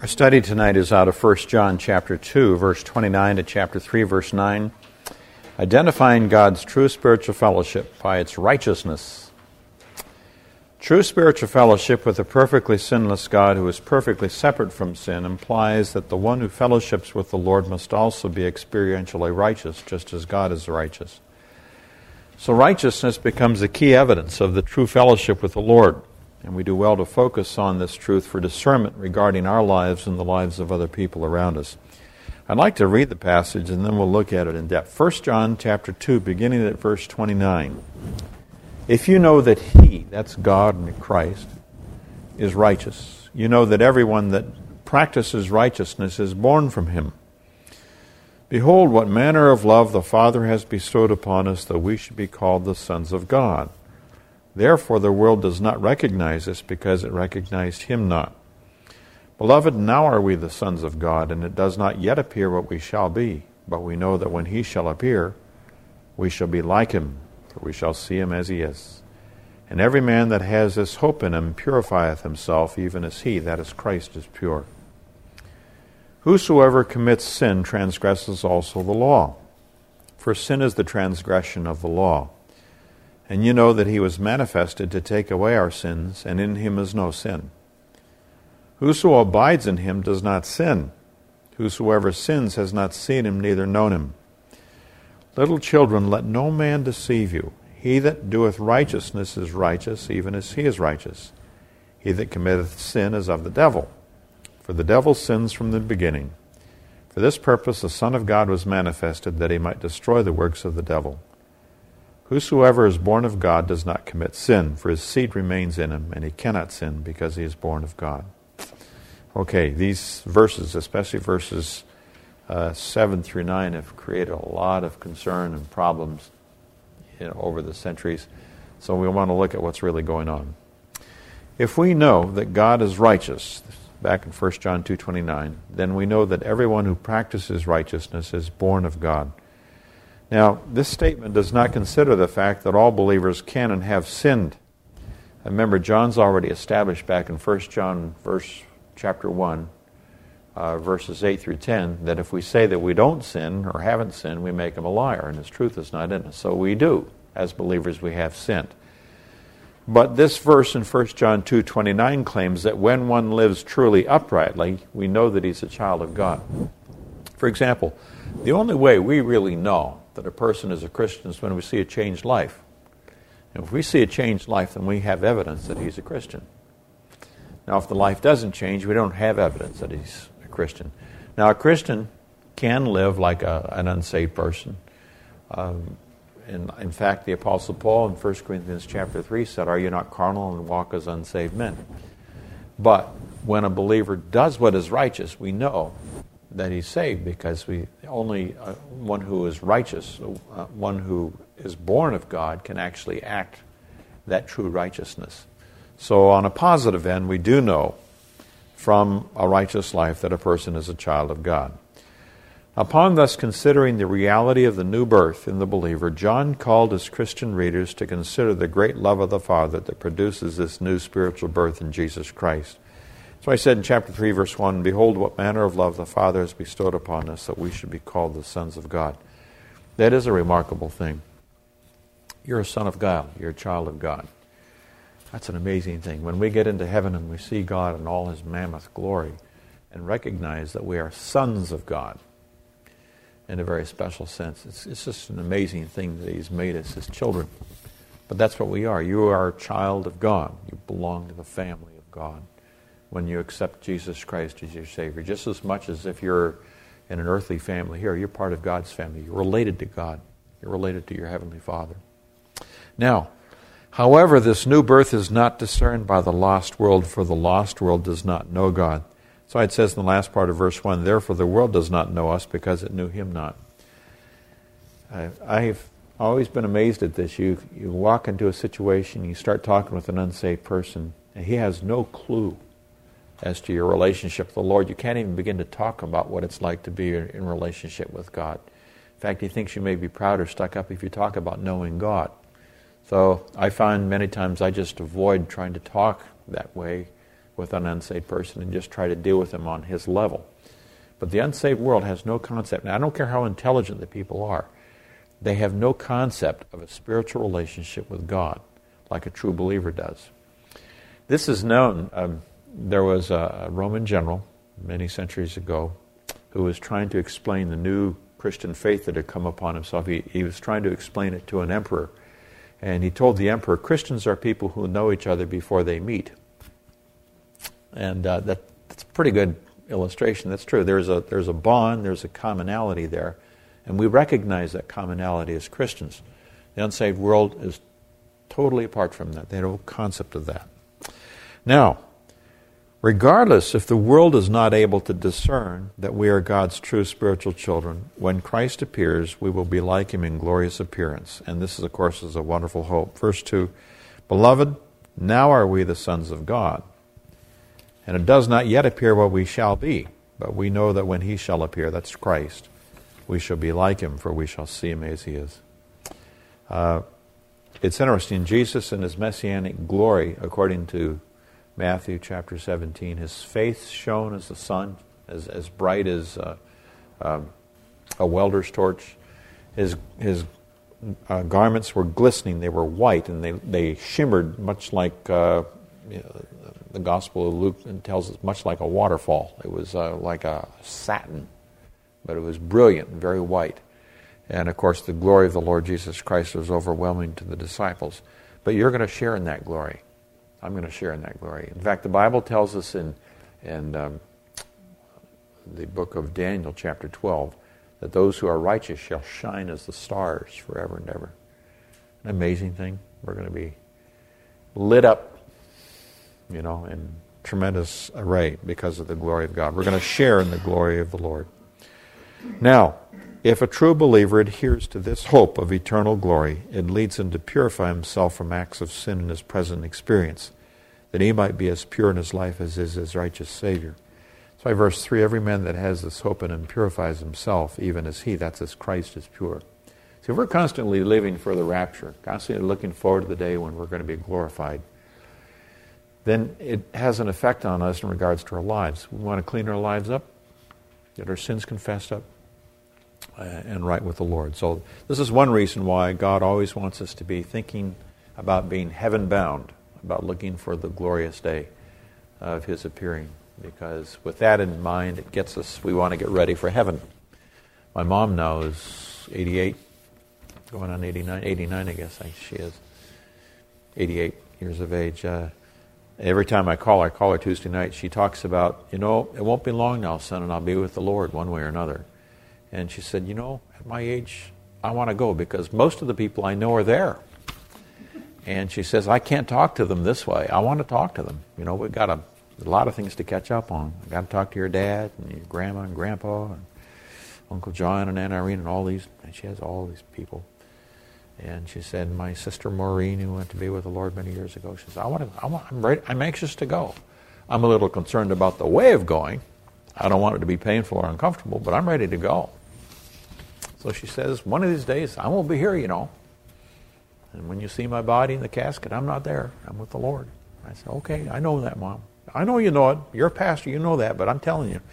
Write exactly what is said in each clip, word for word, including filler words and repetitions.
Our study tonight is out of First John chapter two, verse twenty-nine to chapter three, verse nine, identifying God's true spiritual fellowship by its righteousness. True spiritual fellowship with a perfectly sinless God who is perfectly separate from sin implies that the one who fellowships with the Lord must also be experientially righteous, just as God is righteous. So righteousness becomes a key evidence of the true fellowship with the Lord. And we do well to focus on this truth for discernment regarding our lives and the lives of other people around us. I'd like to read the passage and then we'll look at it in depth. First John chapter two, beginning at verse twenty-nine. If you know that He, that's God and Christ, is righteous, you know that everyone that practices righteousness is born from Him. Behold, what manner of love the Father has bestowed upon us, that we should be called the sons of God. Therefore the world does not recognize us, because it recognized Him not. Beloved, now are we the sons of God, and it does not yet appear what we shall be. But we know that when He shall appear, we shall be like Him, for we shall see Him as He is. And every man that has this hope in Him purifieth himself, even as He, that is Christ, is pure. Whosoever commits sin transgresses also the law. For sin is the transgression of the law. And you know that He was manifested to take away our sins, and in Him is no sin. Whoso abides in Him does not sin. Whosoever sins has not seen Him, neither known Him. Little children, let no man deceive you. He that doeth righteousness is righteous, even as He is righteous. He that committeth sin is of the devil. For the devil sins from the beginning. For this purpose the Son of God was manifested, that He might destroy the works of the devil. Whosoever is born of God does not commit sin, for his seed remains in him, and he cannot sin because he is born of God. Okay, these verses, especially verses uh, seven through nine, have created a lot of concern and problems, you know, over the centuries. So we want to look at what's really going on. If we know that God is righteous, back in First John two twenty-nine, then we know that everyone who practices righteousness is born of God. Now, this statement does not consider the fact that all believers can and have sinned. Remember, John's already established back in First John verse chapter one, uh, verses eight through ten, that if we say that we don't sin or haven't sinned, we make Him a liar, and His truth is not in us. So we do. As believers, we have sinned. But this verse in First John two twenty-nine claims that when one lives truly uprightly, we know that he's a child of God. For example, the only way we really know that a person is a Christian is when we see a changed life. And if we see a changed life, then we have evidence that he's a Christian. Now, if the life doesn't change, we don't have evidence that he's a Christian. Now, a Christian can live like a, an unsaved person. Um, and in fact, the Apostle Paul in First Corinthians chapter three said, "Are you not carnal and walk as unsaved men?" But when a believer does what is righteous, we know that he's saved, because we only uh, one who is righteous, uh, one who is born of God, can actually act that true righteousness. So on a positive end, we do know from a righteous life that a person is a child of God. Upon thus considering the reality of the new birth in the believer, John called his Christian readers to consider the great love of the Father that produces this new spiritual birth in Jesus Christ. So I said in chapter three, verse one, "Behold, what manner of love the Father has bestowed upon us, that we should be called the sons of God." That is a remarkable thing. You're a son of God. You're a child of God. That's an amazing thing. When we get into heaven and we see God in all His mammoth glory and recognize that we are sons of God in a very special sense, it's, it's just an amazing thing that He's made us His children. But that's what we are. You are a child of God. You belong to the family of God when you accept Jesus Christ as your Savior. Just as much as if you're in an earthly family here, you're part of God's family. You're related to God. You're related to your Heavenly Father. Now, however, this new birth is not discerned by the lost world, for the lost world does not know God. So it says in the last part of verse one, "Therefore the world does not know us, because it knew Him not." I, I've always been amazed at this. You, you walk into a situation, you start talking with an unsaved person, and he has no clue as to your relationship with the Lord. You can't even begin to talk about what it's like to be in relationship with God. In fact, he thinks you may be proud or stuck up if you talk about knowing God. So I find many times I just avoid trying to talk that way with an unsaved person and just try to deal with them on his level. But the unsaved world has no concept. Now, I don't care how intelligent the people are. They have no concept of a spiritual relationship with God like a true believer does. This is known. Um, there was a Roman general many centuries ago who was trying to explain the new Christian faith that had come upon himself. He, he was trying to explain it to an emperor. And he told the emperor, Christians are people who know each other before they meet. And uh, that, that's a pretty good illustration. That's true. There's a, there's a bond, there's a commonality there. And we recognize that commonality as Christians. The unsaved world is totally apart from that. They have no concept of that. Now, regardless if the world is not able to discern that we are God's true spiritual children, when Christ appears, we will be like him in glorious appearance. And this, is, of course, is a wonderful hope. Verse two, Beloved, now are we the sons of God. And it does not yet appear what we shall be, but we know that when he shall appear, that's Christ, we shall be like him, for we shall see him as he is. Uh, it's interesting, Jesus in his messianic glory, according to Matthew chapter seventeen, his face shone as the sun, as, as bright as uh, um, a welder's torch. His, his uh, garments were glistening, they were white, and they, they shimmered much like... Uh, you know, the Gospel of Luke tells us much like a waterfall. It was uh, like a satin, but it was brilliant and very white. And of course, the glory of the Lord Jesus Christ was overwhelming to the disciples. But you're going to share in that glory. I'm going to share in that glory. In fact, the Bible tells us in, in um, the book of Daniel, chapter twelve, that those who are righteous shall shine as the stars forever and ever. An amazing thing. We're going to be lit up, you know, in tremendous array because of the glory of God. We're going to share in the glory of the Lord. Now, if a true believer adheres to this hope of eternal glory, it leads him to purify himself from acts of sin in his present experience, that he might be as pure in his life as is his righteous Savior. That's why verse three, every man that has this hope in him purifies himself, even as he, that's as Christ is pure. See, if we're constantly living for the rapture, constantly looking forward to the day when we're going to be glorified, then it has an effect on us in regards to our lives. We want to clean our lives up, get our sins confessed up, uh, and right with the Lord. So this is one reason why God always wants us to be thinking about being heaven-bound, about looking for the glorious day of his appearing. Because with that in mind, it gets us, we want to get ready for heaven. My mom now is eighty-eight, going on eighty-nine, eighty-nine I guess she is, eighty-eight years of age. Uh, Every time I call her, I call her Tuesday night, she talks about, you know, it won't be long now, son, and I'll be with the Lord one way or another. And she said, you know, at my age, I want to go because most of the people I know are there. And she says, I can't talk to them this way. I want to talk to them. You know, we've got a, a lot of things to catch up on. I've got to talk to your dad and your grandma and grandpa and Uncle John and Aunt Irene and all these. And she has all these people. And she said, my sister Maureen, who went to be with the Lord many years ago, she says, I want to, I want, I'm ready, I'm anxious to go. I'm a little concerned about the way of going. I don't want it to be painful or uncomfortable, but I'm ready to go. So she says, one of these days, I won't be here, you know. And when you see my body in the casket, I'm not there. I'm with the Lord. I said, okay, I know that, Mom. I know you know it. You're a pastor, you know that, but I'm telling you.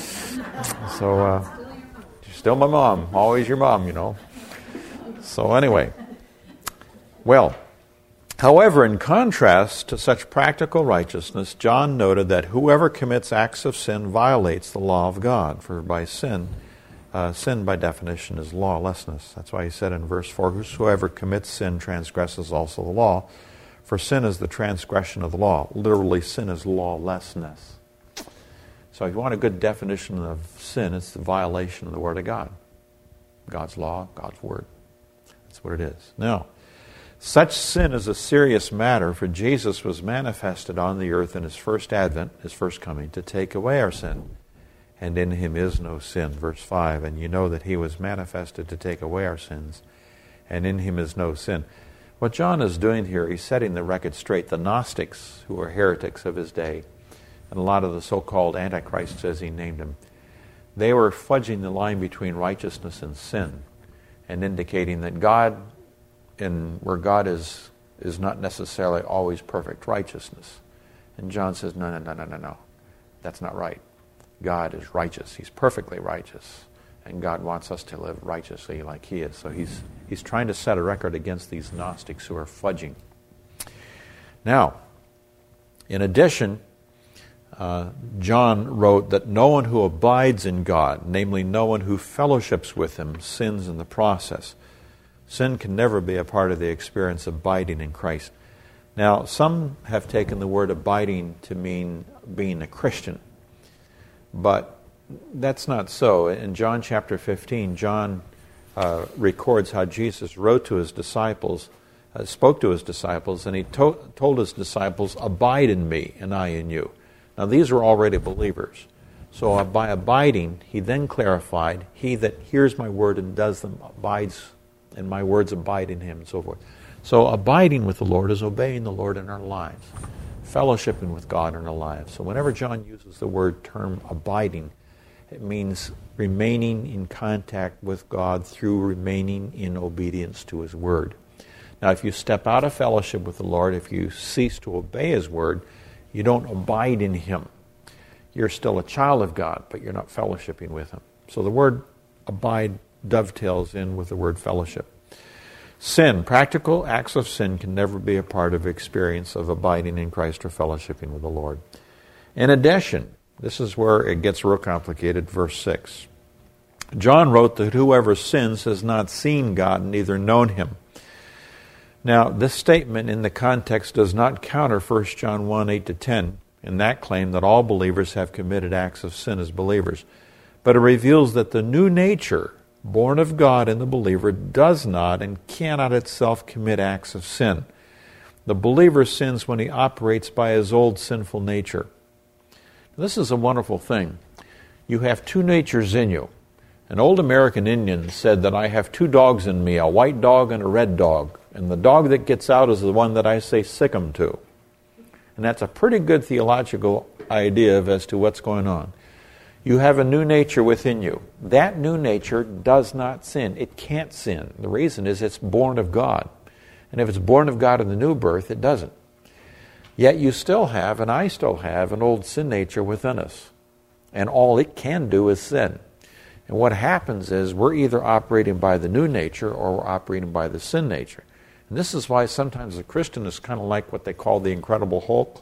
So, uh, you're still my mom. Always your mom, you know. So anyway, well, however, in contrast to such practical righteousness, John noted that whoever commits acts of sin violates the law of God. For by sin, uh, sin by definition is lawlessness. That's why he said in verse four, whosoever commits sin transgresses also the law. For sin is the transgression of the law. Literally, sin is lawlessness. So if you want a good definition of sin, it's the violation of the Word of God. God's law, God's Word. That's what it is. Now, such sin is a serious matter, for Jesus was manifested on the earth in his first advent, his first coming, to take away our sin. And in him is no sin. Verse five, and you know that he was manifested to take away our sins, and in him is no sin. What John is doing here, he's setting the record straight. The Gnostics, who were heretics of his day, and a lot of the so-called Antichrists, as he named them, they were fudging the line between righteousness and sin, and indicating that God, in where God is, is not necessarily always perfect righteousness. And John says, no, no, no, no, no, no. That's not right. God is righteous. He's perfectly righteous. And God wants us to live righteously like He is. So he's, he's trying to set a record against these Gnostics who are fudging. Now, in addition, uh, John wrote that no one who abides in God, namely no one who fellowships with Him, sins in the process. Sin can never be a part of the experience of abiding in Christ. Now, some have taken the word abiding to mean being a Christian, but that's not so. In John chapter fifteen, John uh, records how Jesus wrote to His disciples, uh, spoke to His disciples, and He to- told His disciples, abide in me and I in you. Now, these were already believers. So uh, by abiding, He then clarified, he that hears my word and does them abides, and my words abide in him, and so forth. So abiding with the Lord is obeying the Lord in our lives, fellowshipping with God in our lives. So whenever John uses the word term abiding, it means remaining in contact with God through remaining in obedience to His word. Now, if you step out of fellowship with the Lord, if you cease to obey His word, you don't abide in Him. You're still a child of God, but you're not fellowshipping with Him. So the word abide dovetails in with the word fellowship. Sin, practical acts of sin can never be a part of experience of abiding in Christ or fellowshipping with the Lord. In addition, this is where it gets real complicated, verse six. John wrote that whoever sins has not seen God, neither known Him. Now, this statement in the context does not counter First John one, eight to ten, in that claim that all believers have committed acts of sin as believers. But it reveals that the new nature, born of God in the believer, does not and cannot itself commit acts of sin. The believer sins when he operates by his old sinful nature. This is a wonderful thing. You have two natures in you. An old American Indian said that I have two dogs in me, a white dog and a red dog. And the dog that gets out is the one that I say sick 'em to. And that's a pretty good theological idea of as to what's going on. You have a new nature within you. That new nature does not sin. It can't sin. The reason is it's born of God. And if it's born of God in the new birth, it doesn't. Yet you still have, and I still have, an old sin nature within us. And all it can do is sin. And what happens is we're either operating by the new nature or we're operating by the sin nature. And this is why sometimes a Christian is kind of like what they call the Incredible Hulk.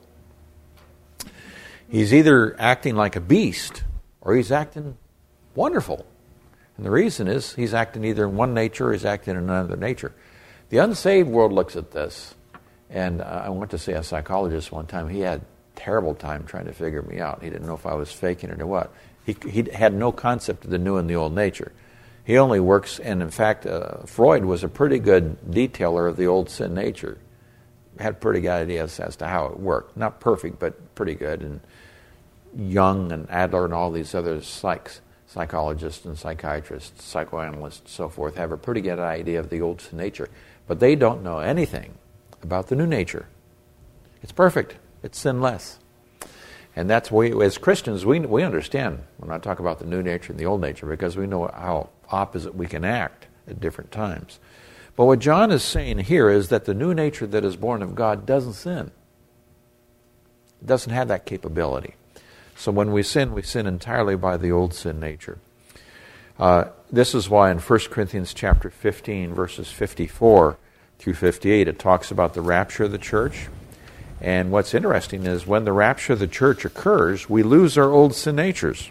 He's either acting like a beast or he's acting wonderful. And the reason is he's acting either in one nature or he's acting in another nature. The unsaved world looks at this, and uh, I went to see a psychologist one time. He had a terrible time trying to figure me out. He didn't know if I was faking it or what. He, he had no concept of the new and the old nature. He only works, and in fact, uh, Freud was a pretty good detailer of the old sin nature. Had pretty good ideas as to how it worked. Not perfect, but pretty good. And Jung and Adler and all these other psychs, psychologists and psychiatrists, psychoanalysts, and so forth, have a pretty good idea of the old sin nature. But they don't know anything about the new nature. It's perfect. It's sinless. And that's why, as Christians, we we understand when I talk about the new nature and the old nature, because we know how opposite we can act at different times. But what John is saying here is that the new nature that is born of God doesn't sin. It doesn't have that capability. So when we sin, we sin entirely by the old sin nature. Uh, this is why in First Corinthians chapter fifteen, verses fifty-four through fifty-eight, it talks about the rapture of the church. And what's interesting is when the rapture of the church occurs, we lose our old sin natures.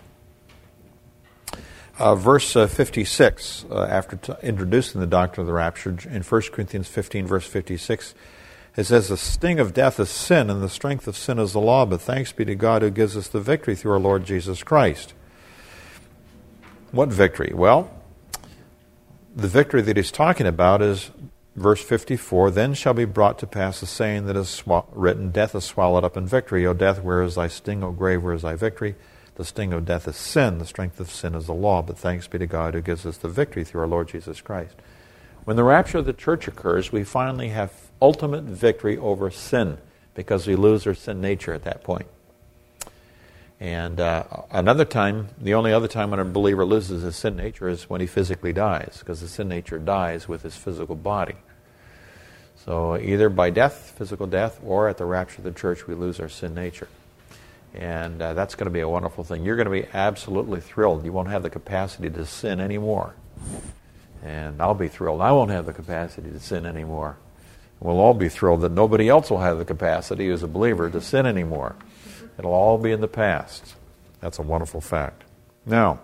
Uh, verse uh, fifty-six, uh, after t- introducing the doctrine of the rapture, in First Corinthians fifteen, verse fifty-six, it says, "The sting of death is sin, and the strength of sin is the law, but thanks be to God who gives us the victory through our Lord Jesus Christ." What victory? Well, the victory that he's talking about is verse fifty-four, "Then shall be brought to pass the saying that is sw- written, Death is swallowed up in victory. O death, where is thy sting? O grave, where is thy victory? The sting of death is sin. The strength of sin is the law. But thanks be to God who gives us the victory through our Lord Jesus Christ." When the rapture of the church occurs, we finally have ultimate victory over sin because we lose our sin nature at that point. And uh, another time, the only other time when a believer loses his sin nature is when he physically dies, because the sin nature dies with his physical body. So either by death, physical death, or at the rapture of the church, we lose our sin nature. And uh, that's going to be a wonderful thing. You're going to be absolutely thrilled. You won't have the capacity to sin anymore. And I'll be thrilled. I won't have the capacity to sin anymore. We'll all be thrilled that nobody else will have the capacity as a believer to sin anymore. It'll all be in the past. That's a wonderful fact. Now,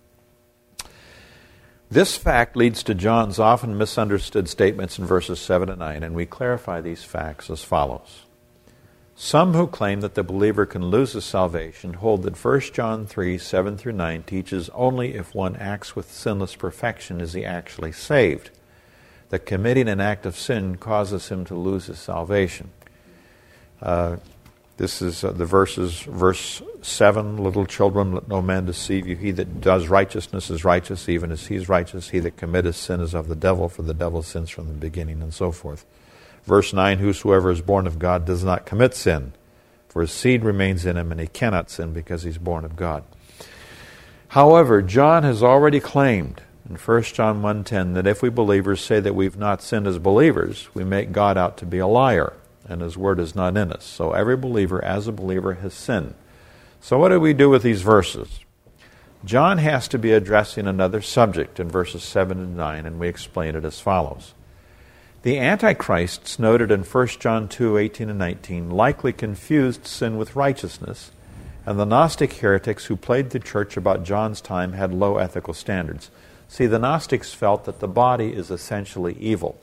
this fact leads to John's often misunderstood statements in verses seven and nine, and we clarify these facts as follows. Some who claim that the believer can lose his salvation hold that First John three, seven through nine teaches only if one acts with sinless perfection is he actually saved. That committing an act of sin causes him to lose his salvation. Uh, This is uh, the verses, verse seven, little children, let no man deceive you. He that does righteousness is righteous, even as he is righteous. He that committeth sin is of the devil, for the devil sins from the beginning, and so forth. Verse nine, whosoever is born of God does not commit sin, for his seed remains in him, and he cannot sin because he's born of God. However, John has already claimed in First John one ten that if we believers say that we've not sinned as believers, we make God out to be a liar, and his word is not in us. So every believer, as a believer, has sinned. So what do we do with these verses? John has to be addressing another subject in verses seven and nine, and we explain it as follows. The Antichrists noted in First John two, eighteen and nineteen likely confused sin with righteousness, and the Gnostic heretics who plagued the church about John's time had low ethical standards. See, the Gnostics felt that the body is essentially evil,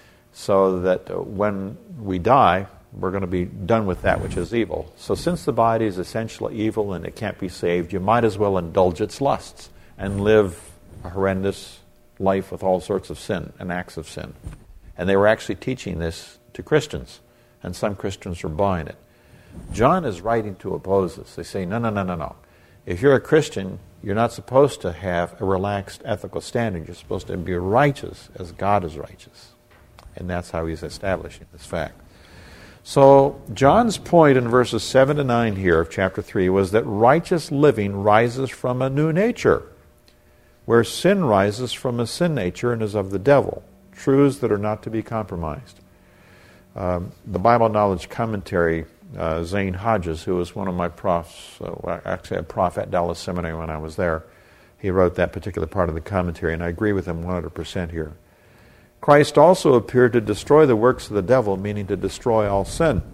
so that when we die, we're going to be done with that which is evil. So since the body is essentially evil and it can't be saved, you might as well indulge its lusts and live a horrendous life with all sorts of sin and acts of sin. And they were actually teaching this to Christians, and some Christians were buying it. John is writing to oppose this. They say, no, no, no, no, no. If you're a Christian, you're not supposed to have a relaxed ethical standard. You're supposed to be righteous as God is righteous. And that's how he's establishing this fact. So John's point in verses seven to nine here of chapter three was that righteous living rises from a new nature, where sin rises from a sin nature and is of the devil, truths that are not to be compromised. Um, the Bible Knowledge Commentary, uh, Zane Hodges, who was one of my profs, uh, actually a prof at Dallas Seminary when I was there, he wrote that particular part of the commentary, and I agree with him one hundred percent here. Christ also appeared to destroy the works of the devil, meaning to destroy all sin.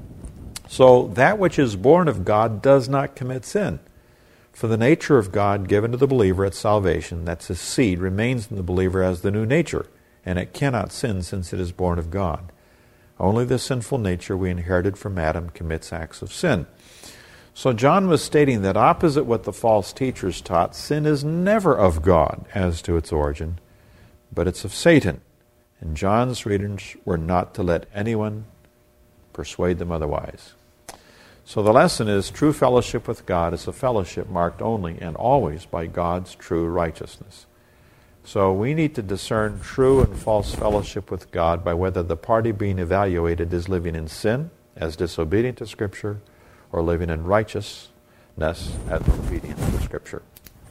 So that which is born of God does not commit sin. For the nature of God given to the believer at salvation, that's his seed, remains in the believer as the new nature, and it cannot sin since it is born of God. Only the sinful nature we inherited from Adam commits acts of sin. So John was stating that opposite what the false teachers taught, sin is never of God as to its origin, but it's of Satan. And John's readers were not to let anyone persuade them otherwise. So the lesson is true fellowship with God is a fellowship marked only and always by God's true righteousness. So we need to discern true and false fellowship with God by whether the party being evaluated is living in sin as disobedient to Scripture or living in righteousness as obedient to Scripture.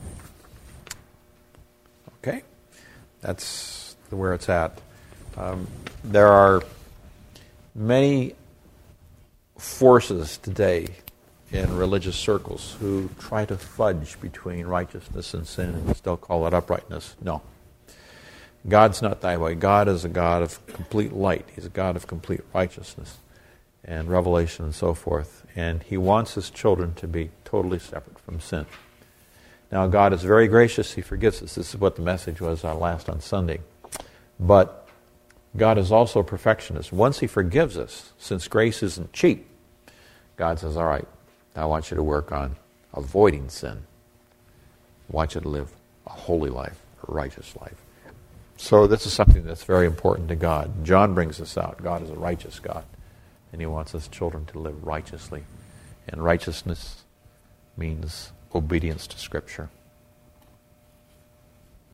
Okay? That's where it's at. Um, there are many forces today in religious circles who try to fudge between righteousness and sin and still call it uprightness. No. God's not that way. God is a God of complete light. He's a God of complete righteousness and revelation and so forth. And he wants his children to be totally separate from sin. Now, God is very gracious. He forgives us. This is what the message was uh, last on Sunday. But God is also a perfectionist. Once he forgives us, since grace isn't cheap, God says, all right, I want you to work on avoiding sin. I want you to live a holy life, a righteous life. So this is something that's very important to God. John brings this out. God is a righteous God, and he wants his children to live righteously. And righteousness means obedience to Scripture.